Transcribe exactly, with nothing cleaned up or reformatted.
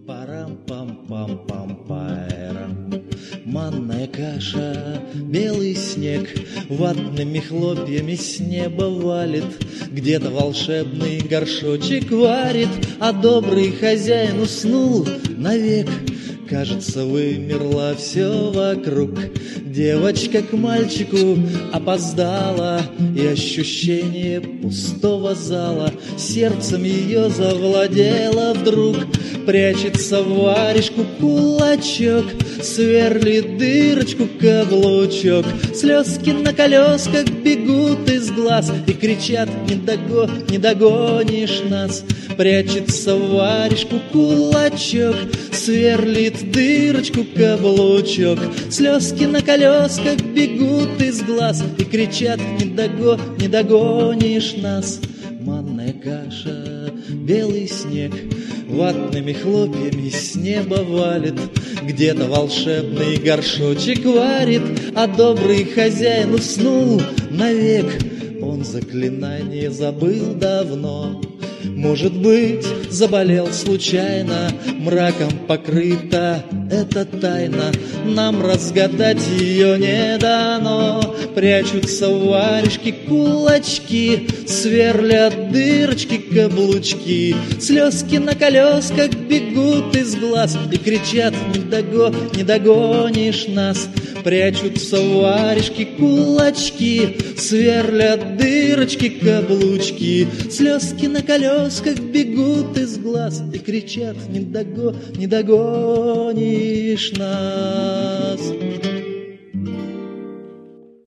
Парам-пам-пам-пам-пайрам. Манная каша, белый снег ватными хлопьями с неба валит. Где-то волшебный горшочек варит, а добрый хозяин уснул навек. Кажется, вымерло все вокруг. Девочка к мальчику опоздала, и ощущение пустого зала сердцем ее завладело вдруг. Прячется в варежку кулачок, сверлит дырочку каблучок. Слезки на колесках бегут из глаз и кричат: не дого, не догонишь нас. Прячется в варежку кулачок, сверлит дырочку каблучок. Слезки на колесках бегут из глаз и кричат: не дого, не догонишь нас. Манная каша, белый снег ватными хлопьями с неба валит. Где-то волшебный горшочек варит, а добрый хозяин уснул навек. Он заклинание забыл давно. Может быть, заболел случайно, мраком покрыта эта тайна. Нам разгадать ее не дано. Прячутся в варежке кулачки, сверлят дырочки каблучки. Слезки на колесках бегут из глаз и кричат: не дого, не догонишь нас. Прячутся в варежке кулачки, сверлят дырочки каблучки. Слезки на колесках бегут из глаз и кричат: не дого, не догонишь нас.